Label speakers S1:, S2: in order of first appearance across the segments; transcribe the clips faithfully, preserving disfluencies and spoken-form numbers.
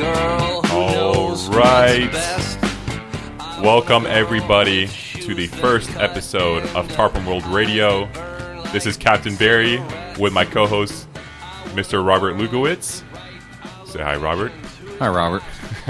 S1: girl who
S2: All
S1: knows
S2: right.
S1: what's best.
S2: Welcome, everybody, to the first episode of Tarpon World Radio. This is Captain Barry with my co-host, Mister Robert Lugowitz. Say hi, Robert.
S3: Hi, Robert.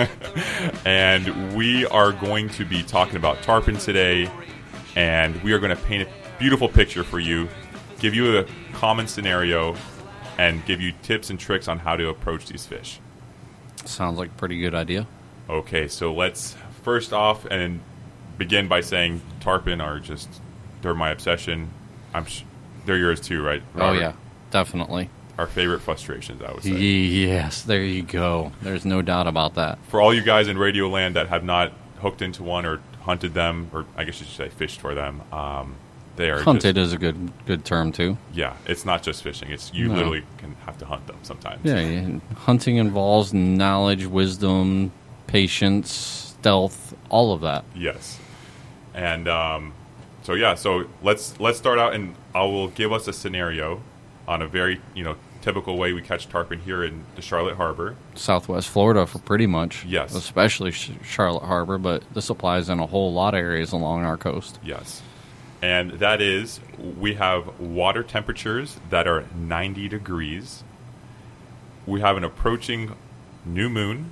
S2: And we are going to be talking about tarpon today, and we are going to paint a beautiful picture for you, give you a common scenario, and give you tips and tricks on how to approach these fish.
S3: Sounds like a pretty good idea.
S2: Okay, so let's first off and begin by saying tarpon are just, they're my obsession. I'm sh- they're yours too, right, Robert?
S3: Oh, yeah, definitely.
S2: Our favorite frustrations, I would say.
S3: Yes, there you go. There's no doubt about that.
S2: For all you guys in Radio Land that have not hooked into one or hunted them, or I guess you should say fished for them, um, they are
S3: Hunted
S2: just,
S3: is a good good term, too.
S2: yeah, it's not just fishing. It's you
S3: No.
S2: literally can have to hunt them sometimes.
S3: Yeah, yeah, hunting involves knowledge, wisdom, patience, stealth, all of that.
S2: Yes. And um, so yeah, so let's let's start out, and I will give us a scenario on a very, you know, typical way we catch tarpon here in the Charlotte Harbor.
S3: Southwest Florida for pretty much.
S2: Yes.
S3: Especially Sh- Charlotte Harbor, but this applies in a whole lot of areas along our coast.
S2: Yes. And that is, we have water temperatures that are ninety degrees. We have an approaching new moon.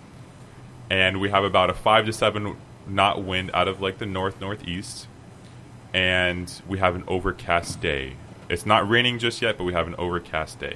S2: And we have about a five to seven knot wind out of like the north northeast. And we have an overcast day. It's not raining just yet, but we have an overcast day.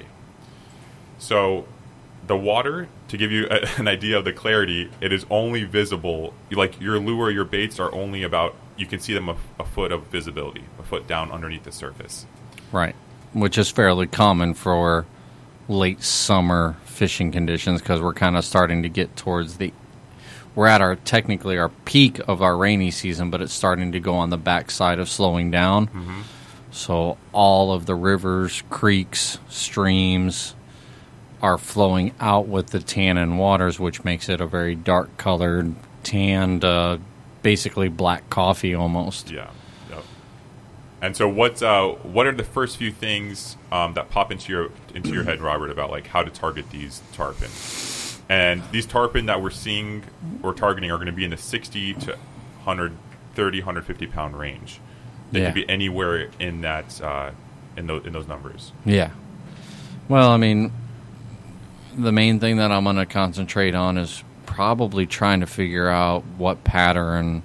S2: So the water, to give you a, an idea of the clarity, it is only visible, like your lure, your baits are only about, you can see them a, a foot of visibility, a foot down underneath the surface.
S3: Right. Which is fairly common for late summer fishing conditions because we're kind of starting to get towards the... We're at our, technically, our peak of our rainy season, but it's starting to go on the backside of slowing down.
S2: Mm-hmm.
S3: So all of the rivers, creeks, streams are flowing out with the tannin waters, which makes it a very dark-colored, tanned, uh, basically black coffee almost.
S2: Yeah. Yep. And so what uh, what are the first few things um, that pop into your into your head, Robert, about like how to target these tarpon? And these tarpon that we're seeing or targeting are going to be in the sixty to one thirty, one fifty pound range. They
S3: Yeah.
S2: could be anywhere in that uh, in those in those numbers.
S3: Yeah. Well, I mean, the main thing that I'm going to concentrate on is probably trying to figure out what pattern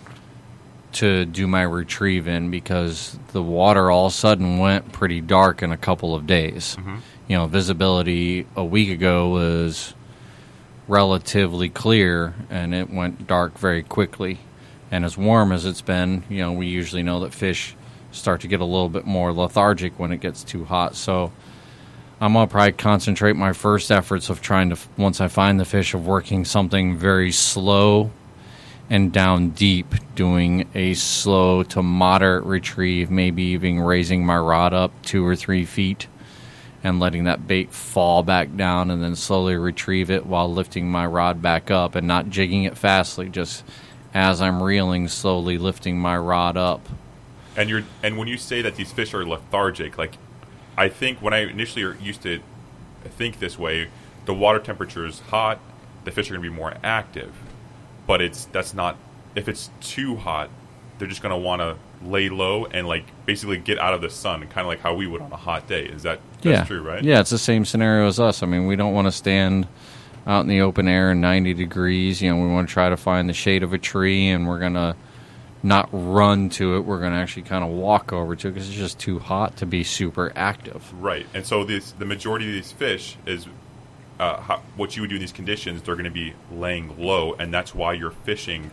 S3: to do my retrieve in because the water all of a sudden went pretty dark in a couple of days.
S2: Mm-hmm.
S3: You know, visibility a week ago was relatively clear, and it went dark very quickly. And as warm as it's been, you know, we usually know that fish start to get a little bit more lethargic when it gets too hot. So I'm going to probably concentrate my first efforts of trying to, once I find the fish, of working something very slow and down deep, doing a slow to moderate retrieve, maybe even raising my rod up two or three feet and letting that bait fall back down and then slowly retrieve it while lifting my rod back up and not jigging it fastly, just as I'm reeling, slowly lifting my rod up.
S2: And you're and when you say that these fish are lethargic, like I think when I initially used to think this way, the water temperature is hot, the fish are going to be more active. But it's that's not, if it's too hot, they're just going to want to lay low and like basically get out of the sun, kind of like how we would on a hot day. Is that that's
S3: yeah.
S2: true, right?
S3: Yeah, it's the same scenario as us. I mean, we don't want to stand out in the open air in ninety degrees. You know, we want to try to find the shade of a tree, and we're going to not run to it. We're going to actually kind of walk over to it because it's just too hot to be super active.
S2: Right. And so this, the majority of these fish is uh, how, what you would do in these conditions, they're going to be laying low, and that's why you're fishing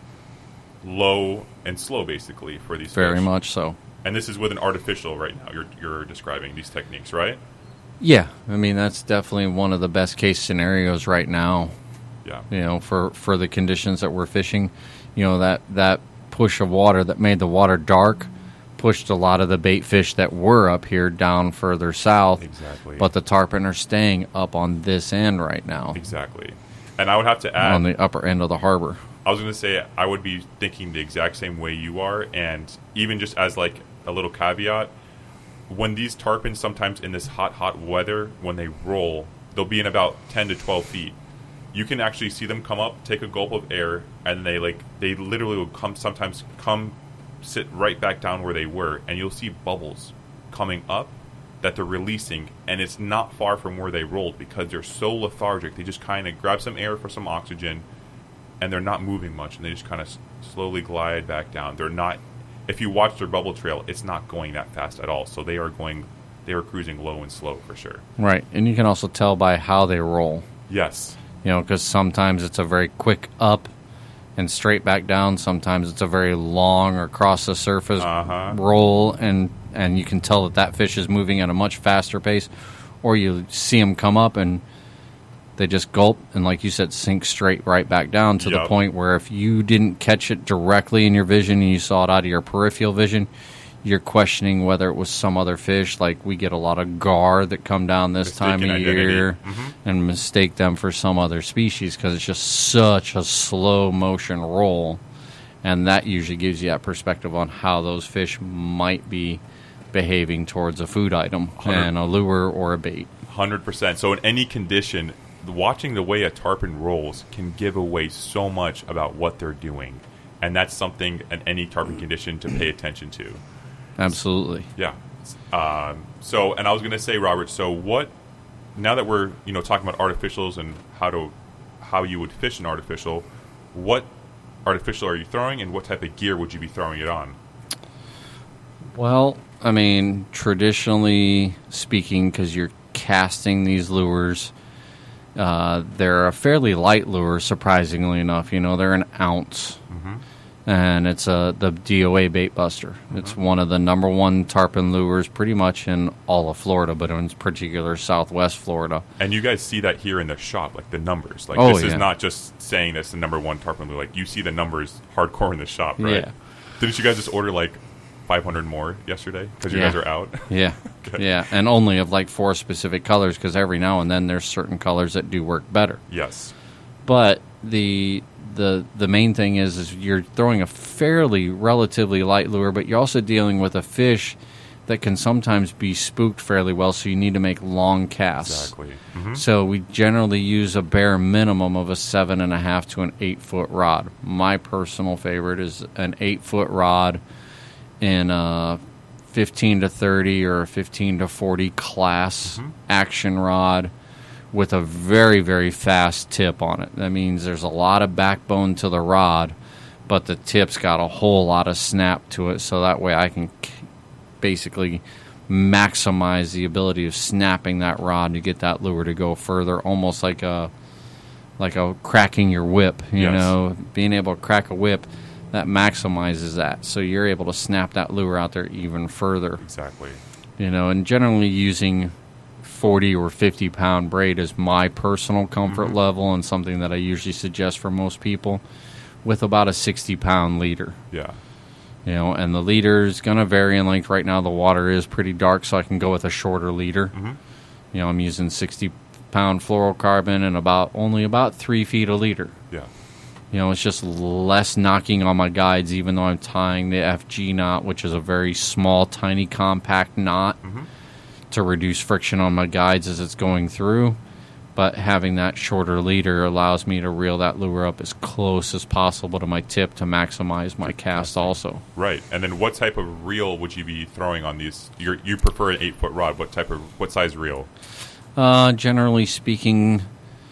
S2: low and slow, basically, for these
S3: Very
S2: fish.
S3: much so.
S2: And this is with an artificial right now. You're you're describing these techniques, right?
S3: Yeah, I mean, that's definitely one of the best case scenarios right now,
S2: Yeah.
S3: you know, for, for the conditions that we're fishing. You know, that, that push of water that made the water dark pushed a lot of the bait fish that were up here down further south.
S2: Exactly.
S3: But the tarpon are staying up on this end right now.
S2: Exactly. And I would have to add,
S3: on the upper end of the harbor.
S2: I was going to say, I would be thinking the exact same way you are. And even just as like a little caveat, when these tarpons sometimes in this hot, hot weather, when they roll, they'll be in about ten to twelve feet. you can actually see them come up, take a gulp of air, and they like they literally will come sometimes come sit right back down where they were, and you'll see bubbles coming up that they're releasing, and it's not far from where they rolled because they're so lethargic. They just kind of grab some air for some oxygen, and they're not moving much, and they just kind of s- slowly glide back down. They're not. If you watch their bubble trail, it's not going that fast at all. So they are going, they are cruising low and slow for sure.
S3: Right, and you can also tell by how they roll.
S2: Yes.
S3: You know, because sometimes it's a very quick up and straight back down. Sometimes it's a very long or across the surface
S2: Uh-huh.
S3: roll, and, and you can tell that that fish is moving at a much faster pace. Or you see them come up and they just gulp and, like you said, sink straight right back down to
S2: Yep.
S3: the point where if you didn't catch it directly in your vision and you saw it out of your peripheral vision, you're questioning whether it was some other fish. Like we get a lot of gar that come down this time of
S2: Mistaken identity.
S3: year
S2: Mhm.
S3: and mistake them for some other species because it's just such a slow motion roll. And that usually gives you that perspective on how those fish might be behaving towards a food item
S2: Hundred-
S3: and a lure or a bait.
S2: one hundred percent. So in any condition, watching the way a tarpon rolls can give away so much about what they're doing. And that's something in any tarpon condition to pay attention to.
S3: Absolutely.
S2: Yeah. Um, so, and I was going to say, Robert, so what, now that we're, you know, talking about artificials and how to, how you would fish an artificial, what artificial are you throwing and what type of gear would you be throwing it on?
S3: Well, I mean, traditionally speaking, because you're casting these lures, uh, they're a fairly light lure, surprisingly enough. You know, they're an ounce.
S2: Mm-hmm.
S3: And it's uh, the D O A Bait Buster. Mm-hmm. It's one of the number one tarpon lures pretty much in all of Florida, but in particular southwest Florida.
S2: And you guys see that here in the shop, like the numbers. Like
S3: Oh,
S2: this
S3: yeah.
S2: is not just saying that's the number one tarpon lure. Like you see the numbers hardcore in the shop, right?
S3: Yeah.
S2: Didn't you guys just order like five hundred more yesterday because you
S3: Yeah.
S2: guys are out?
S3: Yeah,
S2: Okay.
S3: yeah, and only of like four specific colors because every now and then there's certain colors that do work better.
S2: Yes.
S3: But the the the main thing is is you're throwing a fairly relatively light lure, but you're also dealing with a fish that can sometimes be spooked fairly well, so you need to make long casts.
S2: Exactly. Mhm.
S3: So we generally use a bare minimum of a seven and a half to an eight foot rod. My personal favorite is an eight foot rod in a fifteen to thirty or a fifteen to forty class
S2: Mhm.
S3: action rod with a very, very fast tip on it. That means there's a lot of backbone to the rod, but the tip's got a whole lot of snap to it, so that way I can k- basically maximize the ability of snapping that rod to get that lure to go further, almost like a like a cracking your whip, you
S2: Yes.
S3: know, being able to crack a whip, that maximizes that. So you're able to snap that lure out there even further.
S2: Exactly.
S3: You know, and generally using forty or fifty pound braid is my personal comfort
S2: Mhm.
S3: level and something that I usually suggest for most people with about a sixty pound leader.
S2: Yeah.
S3: You know, and the leader is going to vary in length. Right now the water is pretty dark, so I can go with a shorter leader.
S2: Mhm.
S3: You know, I'm using sixty pound fluorocarbon and about only about three feet a leader.
S2: Yeah.
S3: You know, it's just less knocking on my guides, even though I'm tying the F G knot, which is a very small, tiny, compact knot
S2: Mhm.
S3: to reduce friction on my guides as it's going through. But having that shorter leader allows me to reel that lure up as close as possible to my tip to maximize my cast also.
S2: Right. And then what type of reel would you be throwing on these? You're, you prefer an eight foot rod. What type of, what size reel?
S3: Uh, generally speaking,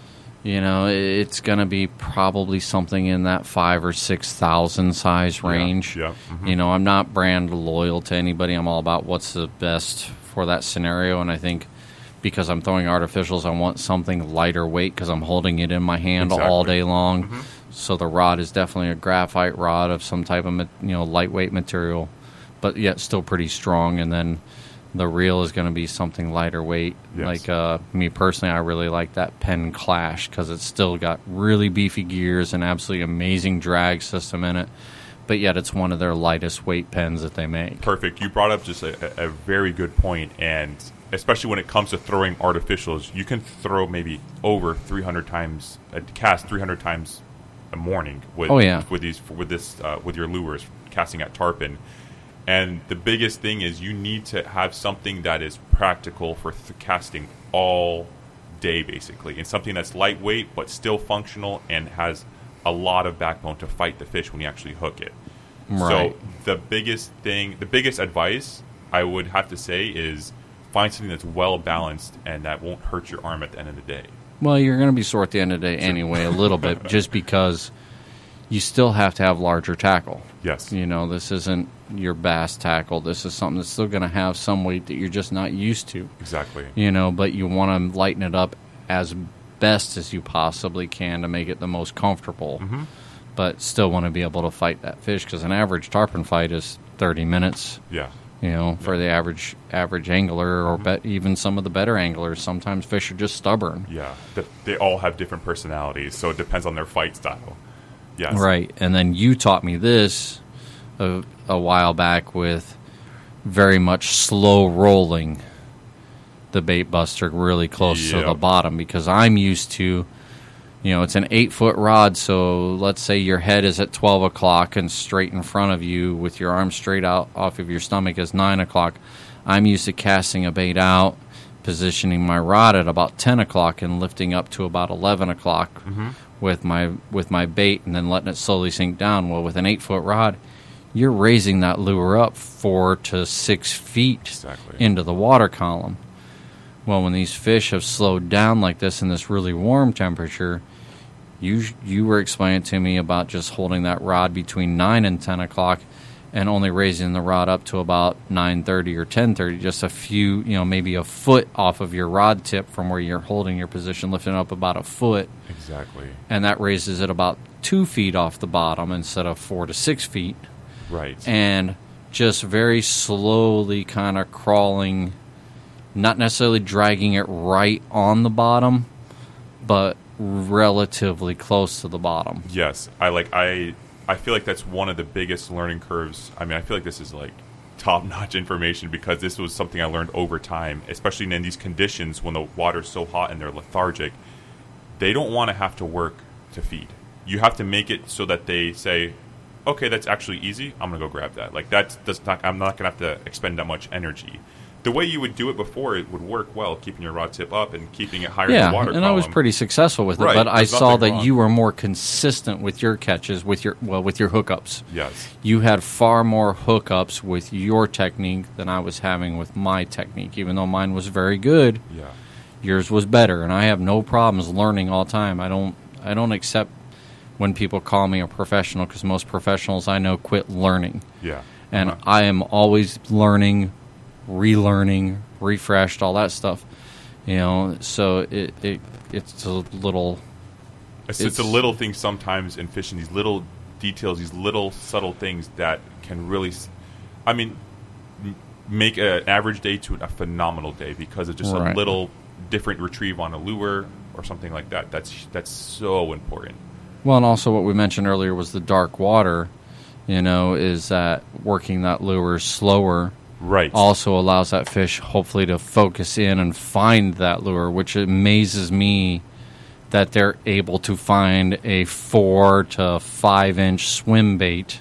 S3: you know, it's going to be probably something in that five or six thousand size range.
S2: Yeah. yeah. Mhm.
S3: You know, I'm not brand loyal to anybody. I'm all about what's the best for that scenario. And I think because I'm throwing artificials, I want something lighter weight because I'm holding it in my hand all
S2: Exactly.
S3: day long.
S2: Mhm.
S3: So the rod is definitely a graphite rod of some type of ma- you know lightweight material, but yet still pretty strong. And then the reel is going to be something lighter weight.
S2: Yes.
S3: Like uh, me personally, I really like that Penn Clash because it's still got really beefy gears and absolutely amazing drag system in it. But yet it's one of their lightest weight pens that they make.
S2: Perfect. You brought up just a, a very good point, and especially when it comes to throwing artificials, you can throw maybe over three hundred times, a cast three hundred times a morning with
S3: Oh, yeah.
S2: with these with this uh, with your lures casting at tarpon. And the biggest thing is you need to have something that is practical for th- casting all day, basically, and something that's lightweight but still functional and has a lot of backbone to fight the fish when you actually hook it.
S3: Right.
S2: So the biggest thing, the biggest advice I would have to say is find something that's well balanced and that won't hurt your arm at the end of the day.
S3: Well, you're going to be sore at the end of the day anyway, a little bit, just because you still have to have larger tackle.
S2: Yes.
S3: You know, this isn't your bass tackle. This is something that's still going to have some weight that you're just not used to.
S2: Exactly.
S3: You know, but you want to lighten it up as best as you possibly can to make it the most comfortable.
S2: Mm-hmm.
S3: But still want to be able to fight that fish, because an average tarpon fight is thirty minutes.
S2: Yeah.
S3: You know, for
S2: yeah.
S3: the average average angler, or
S2: Mm-hmm.
S3: be, even some of the better anglers, sometimes fish are just stubborn.
S2: Yeah. The, they all have different personalities, so it depends on their fight style. Yes.
S3: Right. And then you taught me this a, a while back with very much slow rolling the bait buster really close
S2: Yep.
S3: to the bottom, because I'm used to, you know, it's an eight foot rod. So let's say your head is at twelve o'clock and straight in front of you with your arm straight out off of your stomach is nine o'clock. I'm used to casting a bait out, positioning my rod at about ten o'clock and lifting up to about eleven o'clock
S2: Mm-hmm.
S3: with my with my bait, and then letting it slowly sink down. Well, with an eight foot rod, you're raising that lure up four to six feet
S2: Exactly.
S3: into the water column. Well, when these fish have slowed down like this in this really warm temperature, you you were explaining to me about just holding that rod between nine and ten o'clock, and only raising the rod up to about nine thirty or ten thirty, just a few, you know, maybe a foot off of your rod tip from where you're holding your position, lifting it up about a foot,
S2: Exactly.
S3: and that raises it about two feet off the bottom instead of four to six feet,
S2: Right.
S3: and just very slowly kind of crawling, not necessarily dragging it right on the bottom, but relatively close to the bottom.
S2: Yes, I like I I feel like that's one of the biggest learning curves. I mean, I feel like this is like top-notch information, because this was something I learned over time, especially in these conditions when the water's so hot and they're lethargic. They don't want to have to work to feed. You have to make it so that they say, "Okay, that's actually easy. I'm going to go grab that." Like that's that's not I'm not going to have to expend that much energy. The way you would do it before, it would work well, keeping your rod tip up and keeping it higher
S3: Yeah,
S2: in the water
S3: and
S2: column.
S3: I was pretty successful with it,
S2: Right,
S3: but I
S2: there's
S3: saw
S2: nothing
S3: that
S2: wrong.
S3: you were more consistent with your catches, with your well, with your hookups.
S2: Yes.
S3: You had far more hookups with your technique than I was having with my technique, even though mine was very good.
S2: Yeah.
S3: Yours was better, and I have no problems learning all the time. I don't I don't accept when people call me a professional, because most professionals I know quit learning.
S2: Yeah.
S3: And
S2: Uh-huh.
S3: I am always learning, relearning, refreshed, all that stuff. You know, so it, it it's a little
S2: It's, it's, a
S3: It's-
S2: little thing sometimes in fishing, these little details, these little subtle things that can really, s- I mean, m- make a, an average day to a phenomenal day because of just
S3: Right.
S2: a little different retrieve on a lure or something like that. That's that's so important.
S3: well, and also what we mentioned earlier was the dark water. You know, is that working that lure slower
S2: Right.
S3: also allows that fish hopefully to focus in and find that lure, which amazes me that they're able to find a four to five inch swim bait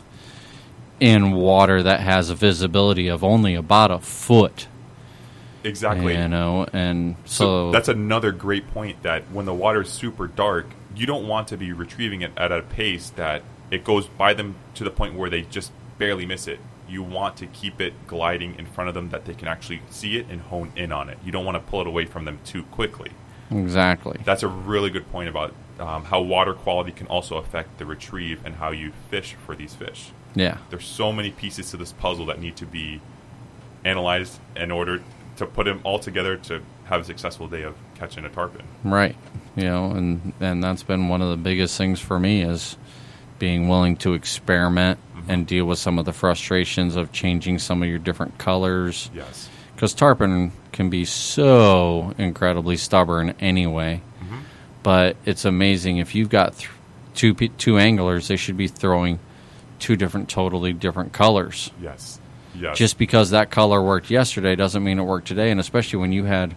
S3: in water that has a visibility of only about a foot.
S2: Exactly.
S3: You know, and
S2: So
S3: so,
S2: that's another great point, that when the water is super dark, you don't want to be retrieving it at a pace that it goes by them to the point where they just barely miss it. You want to keep it gliding in front of them that they can actually see it and hone in on it. You don't want to pull it away from them too quickly.
S3: exactly.
S2: That's a really good point about um, how water quality can also affect the retrieve and how you fish for these fish.
S3: Yeah.
S2: There's so many pieces to this puzzle that need to be analyzed in order to put them all together to have a successful day of catching a tarpon.
S3: Right. You know, and, and that's been one of the biggest things for me is being willing to experiment
S2: Mm-hmm.
S3: and deal with some of the frustrations of changing some of your different colors.
S2: Yes.
S3: Because tarpon can be so incredibly stubborn anyway.
S2: Mm-hmm.
S3: But it's amazing. If you've got th- two, pe- two anglers, they should be throwing two different, totally different colors.
S2: Yes. Yes.
S3: Just because that color worked yesterday doesn't mean it worked today, and especially when you had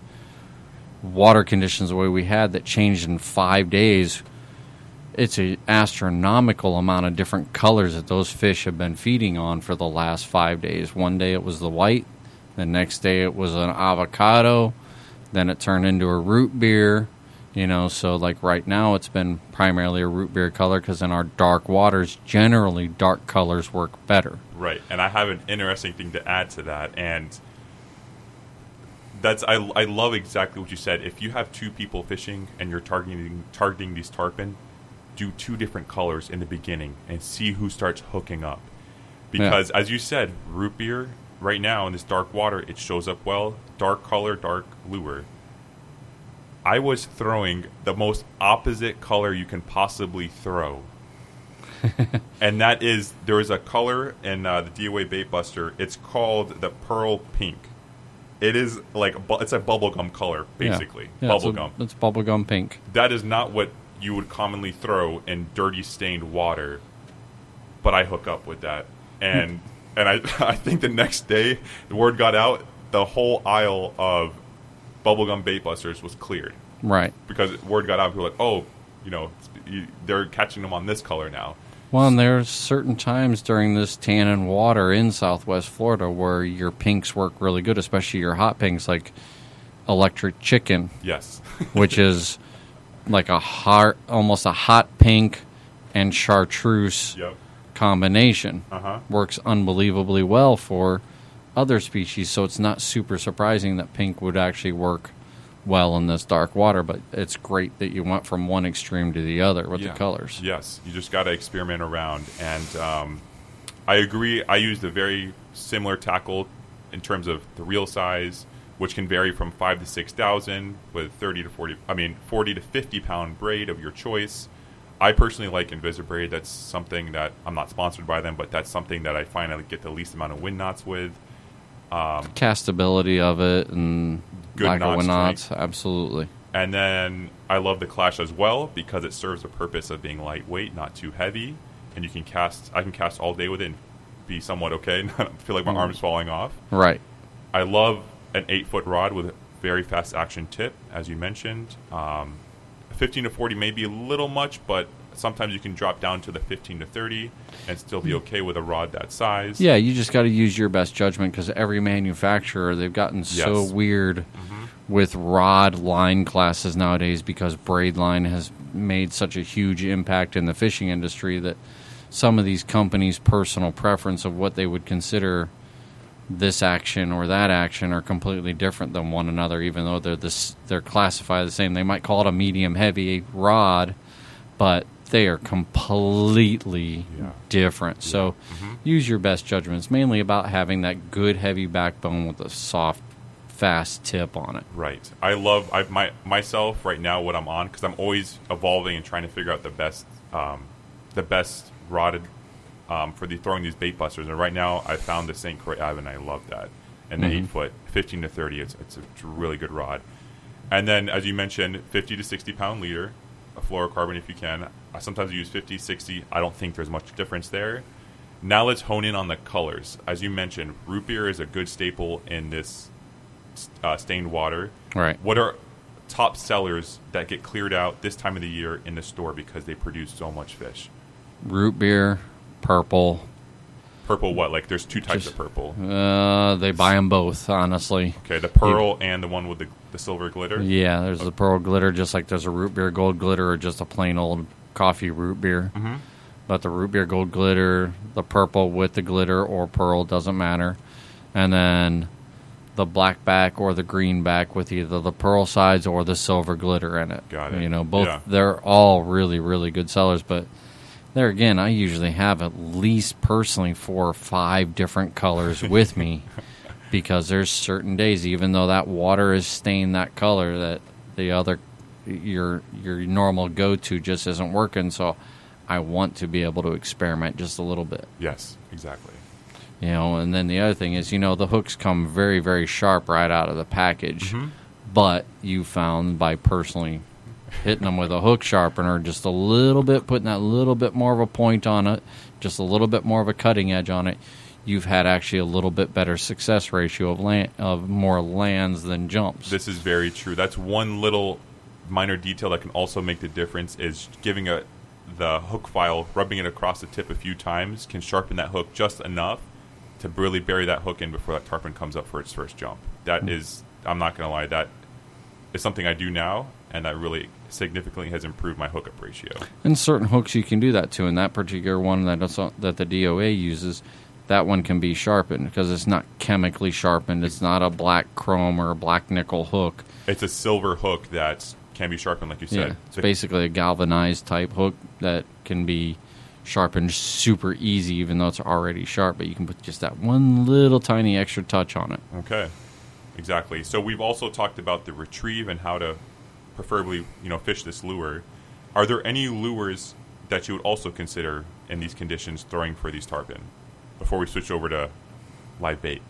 S3: water conditions the way we had that changed in five days, it's an astronomical amount of different colors that those fish have been feeding on for the last five days. One day it was the white, the next day it was an avocado, Then it turned into a root beer. You know, so like right now it's been primarily a root beer color because in our dark waters, generally dark colors work better.
S2: Right, and I have an interesting thing to add to that, and that's I, I love exactly what you said. If you have two people fishing and you're targeting targeting these tarpon, do two different colors in the beginning and see who starts hooking up. Because yeah. as you said, root beer right now in this dark water, it shows up well. Dark color, dark lure. I was throwing the most opposite color you can possibly throw. And that is, there is a color in uh, the D O A Bait Buster. It's called the Pearl Pink. It is like, it's a bubblegum color, basically.
S3: Yeah. Yeah,
S2: bubblegum.
S3: It's, it's bubblegum pink.
S2: That is not what you would commonly throw in dirty stained water. But I hook up with that. And and I, I think the next day, the word got out, the whole aisle of bubblegum bait busters was cleared.
S3: Right.
S2: Because word got out, people were like, oh, you know, you, they're catching them on this color now.
S3: Well, and there's certain times during this tannin water in Southwest Florida where your pinks work really good, especially your hot pinks, like electric chicken.
S2: Yes.
S3: Which is like a hot, almost a hot pink and chartreuse
S2: yep.
S3: combination.
S2: Uh-huh.
S3: Works unbelievably well for other species, so it's not super surprising that pink would actually work well in this dark water, but it's great that you went from one extreme to the other with
S2: yeah.
S3: the colors.
S2: Yes, you just got to experiment around, and um, I agree. I used a very similar tackle in terms of the reel size, which can vary from five to six thousand with thirty to forty. I mean, forty to fifty pound braid of your choice. I personally like Invisibraid. That's something that I'm not sponsored by them, but that's something that I find I get the least amount of wind knots with. Um,
S3: Castability of it and
S2: good
S3: lack of wind knots,
S2: strength.
S3: Absolutely.
S2: And then I love the Clash as well because it serves the purpose of being lightweight, not too heavy, and you can cast. I can cast all day with it and be somewhat okay. Not feel like my mm. arm's falling off.
S3: Right.
S2: I love an eight foot rod with a very fast action tip, as you mentioned. Um, fifteen to forty may be a little much, but sometimes you can drop down to the fifteen to thirty and still be okay with a rod that size.
S3: Yeah, you just got to use your best judgment because every manufacturer, they've gotten
S2: yes.
S3: so weird
S2: mm-hmm.
S3: with rod line classes nowadays because braid line has made such a huge impact in the fishing industry that some of these companies' personal preference of what they would consider this action or that action are completely different than one another, even though they're this, they're classified the same. They might call it a medium heavy rod, but they are completely
S2: yeah.
S3: different.
S2: Yeah.
S3: So
S2: mm-hmm.
S3: use your best judgment. It's mainly about having that good heavy backbone with a soft, fast tip on it.
S2: Right. I love I my myself right now what I'm on because I'm always evolving and trying to figure out the best um, the best rotted um, for the throwing these bait busters. And right now I found the Saint Croix Ave and I love that. And the
S3: mm-hmm.
S2: eight foot, fifteen to thirty, it's it's a really good rod. And then as you mentioned, fifty to sixty pound leader. A fluorocarbon if you can. I sometimes use fifty, sixty. I don't think there's much difference there. Now let's hone in on the colors. As you mentioned, root beer is a good staple in this uh, stained water.
S3: Right.
S2: What are top sellers that get cleared out this time of the year in the store because they produce so much fish?
S3: Root beer, purple.
S2: Purple what? Like there's two types
S3: Just,
S2: of purple.
S3: Uh, they buy them both, honestly.
S2: Okay, the pearl you, and the one with the, the silver glitter?
S3: Yeah, there's the pearl glitter just like there's a root beer gold glitter or just a plain old coffee root beer.
S2: Mm-hmm.
S3: But the root beer gold glitter, the purple with the glitter or pearl, doesn't matter. And then the black back or the green back with either the pearl sides or the silver glitter in it.
S2: Got it.
S3: You know, both
S2: yeah.
S3: they're all really, really good sellers, but there again, I usually have at least personally four or five different colors with me because there's certain days, even though that water is stained that color, that the other your your normal go-to just isn't working. So I want to be able to experiment just a little bit.
S2: Yes, exactly.
S3: You know, and then the other thing is, you know, the hooks come very, very sharp right out of the package,
S2: mm-hmm.
S3: but you found by personally hitting them with a hook sharpener just a little bit, putting that little bit more of a point on it, just a little bit more of a cutting edge on it, you've had actually a little bit better success ratio of land, of more lands than jumps.
S2: This is very true. That's one little minor detail that can also make the difference is giving a the hook file, rubbing it across the tip a few times can sharpen that hook just enough to really bury that hook in before that tarpon comes up for its first jump. That mm-hmm. is, I'm not going to lie, that is something I do now, and that really significantly has improved my hookup ratio.
S3: And certain hooks you can do that to. In that particular one that also, that the D O A uses, that one can be sharpened because it's not chemically sharpened. It's not a black chrome or a black nickel hook.
S2: It's a silver hook that can be sharpened, like you said.
S3: Yeah, it's
S2: so
S3: basically a galvanized type hook that can be sharpened super easy, even though it's already sharp. But you can put just that one little tiny extra touch on it.
S2: Okay, exactly. So we've also talked about the retrieve and how to preferably, you know, fish this lure. Are there any lures that you would also consider in these conditions throwing for these tarpon before we switch over to live bait?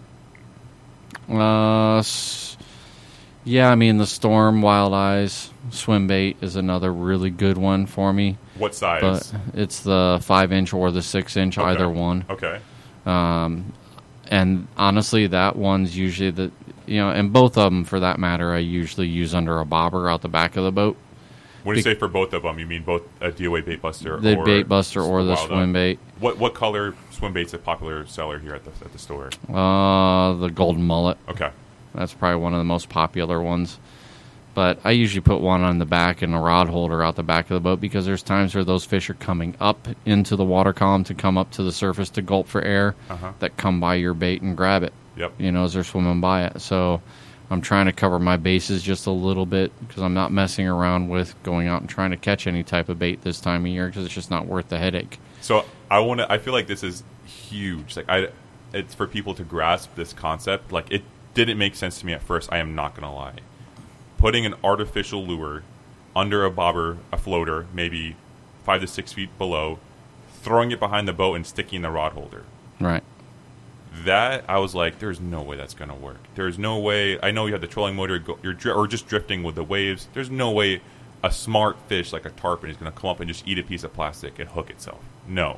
S3: Uh, s- yeah, I mean the Storm Wild Eyes swim bait is another really good one for me.
S2: What size?
S3: But it's the five inch or the six inch,
S2: Okay.
S3: either one.
S2: Okay.
S3: Um, and honestly, that one's usually the, you know, and both of them for that matter, I usually use under a bobber out the back of the boat.
S2: When you
S3: Be-
S2: say for both of them, you mean both a D O A bait buster
S3: The
S2: or
S3: bait buster or the
S2: Wild
S3: swim
S2: Eye?
S3: bait.
S2: What what color swim bait's a popular seller here at the at the store?
S3: Uh, the golden mullet.
S2: Okay.
S3: That's probably one of the most popular ones. But I usually put one on the back and a rod holder out the back of the boat because there's times where those fish are coming up into the water column to come up to the surface to gulp for air
S2: Uh-huh.
S3: that come by your bait and grab it,
S2: Yep.
S3: you know, as they're swimming by it. So I'm trying to cover my bases just a little bit because I'm not messing around with going out and trying to catch any type of bait this time of year because it's just not worth the headache.
S2: So I want to. I feel like this is huge. Like I, it's for people to grasp this concept. Like it didn't make sense to me at first. I am not gonna lie. Putting an artificial lure under a bobber, a floater, maybe five to six feet below, throwing it behind the boat and sticking the rod holder.
S3: Right.
S2: That I was like, there's no way that's gonna work. There's no way. I know you have the trolling motor, go, you're dri- or just drifting with the waves. There's no way a smart fish like a tarpon is gonna come up and just eat a piece of plastic and hook itself. No.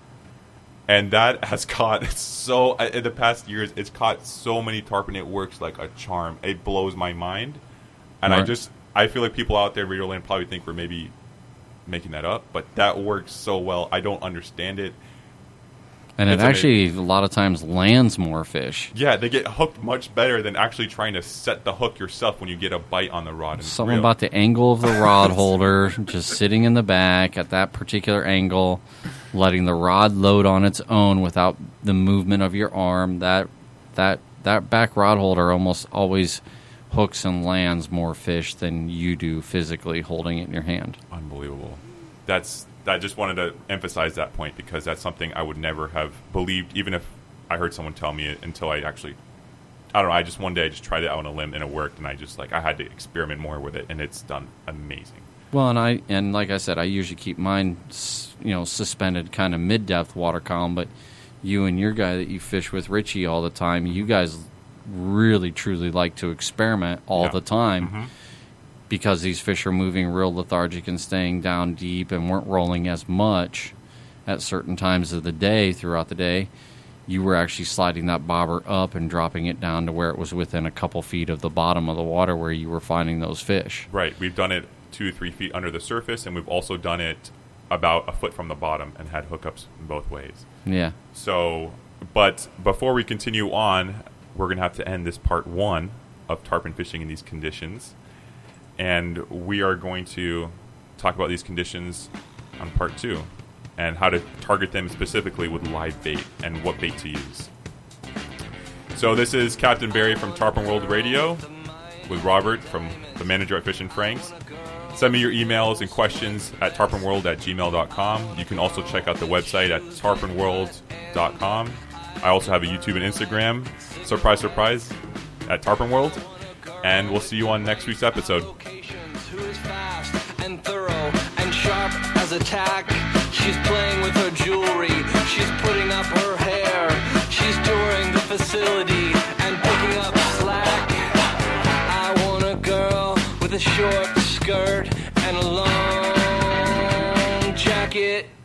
S2: And that has caught so in the past years. It's caught so many tarpon. It works like a charm. It blows my mind. And I
S3: Right.
S2: just I feel like people out there in Radio Land probably think we're maybe making that up, but that works so well. I don't understand it.
S3: And it
S2: It's
S3: actually a lot of times lands more fish.
S2: Yeah, they get hooked much better than actually trying to set the hook yourself when you get a bite on the rod. And
S3: Something
S2: reel.
S3: about the angle of the rod holder, just sitting in the back at that particular angle, letting the rod load on its own without the movement of your arm. That that that back rod holder almost always hooks and lands more fish than you do physically holding it in your hand.
S2: Unbelievable. That's I just wanted to emphasize that point because that's something I would never have believed, even if I heard someone tell me it, until I actually, I don't know, I just one day I just tried it out on a limb and it worked, and I just like I had to experiment more with it, and it's done amazing.
S3: Well, and I and like I said, I usually keep mine, s- you know, suspended kind of mid depth water column. But you and your guy that you fish with, Richie, all the time, you guys really truly like to experiment all
S2: Yeah.
S3: the time.
S2: Mhm.
S3: Because these fish are moving real lethargic and staying down deep and weren't rolling as much at certain times of the day throughout the day, you were actually sliding that bobber up and dropping it down to where it was within a couple feet of the bottom of the water where you were finding those fish.
S2: Right. We've done it two, three feet under the surface, and we've also done it about a foot from the bottom and had hookups in both ways.
S3: Yeah.
S2: So, but before we continue on, we're going to have to end this part one of tarpon fishing in these conditions. And we are going to talk about these conditions on part two and how to target them specifically with live bait and what bait to use. So this is Captain Barry from Tarpon World Radio with Robert, from the manager at Fish and Franks. Send me your emails and questions at tarponworld at gmail dot com. You can also check out the website at tarpon world dot com. I also have a YouTube and Instagram, surprise, surprise, at Tarpon World. And we'll see you on next week's episode.
S1: Who is fast and thorough and sharp as a tack. She's playing with her jewelry. She's putting up her hair. She's touring the facility and picking up slack. I want a girl with a short skirt and a long jacket.